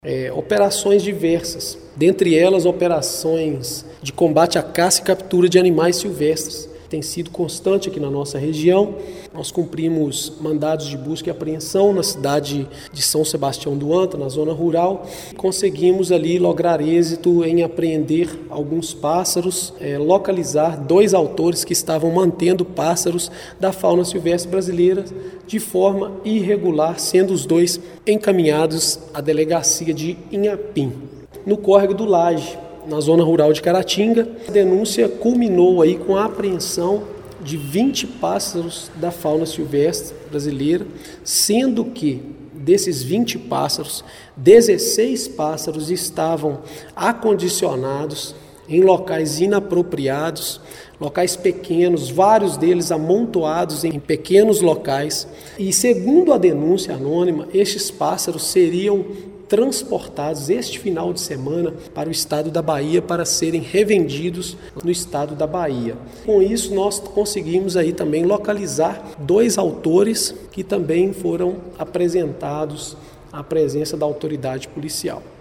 Operações diversas, dentre elas operações de combate à caça e captura de animais silvestres. Tem sido constante aqui na nossa região. Nós cumprimos mandados de busca e apreensão na cidade de São Sebastião do Anta, na zona rural. Conseguimos ali lograr êxito em apreender alguns pássaros, localizar 2 autores que estavam mantendo pássaros da fauna silvestre brasileira de forma irregular, sendo os 2 encaminhados à delegacia de Inhapim, no córrego do Laje, na zona rural de Caratinga. A denúncia culminou aí com a apreensão de 20 pássaros da fauna silvestre brasileira, sendo que desses 20 pássaros, 16 pássaros estavam acondicionados em locais inapropriados, locais pequenos, vários deles amontoados em pequenos locais. E segundo a denúncia anônima, estes pássaros seriam transportados este final de semana para o estado da Bahia para serem revendidos no estado da Bahia. Com isso, nós conseguimos aí também localizar 2 autores que também foram apresentados à presença da autoridade policial.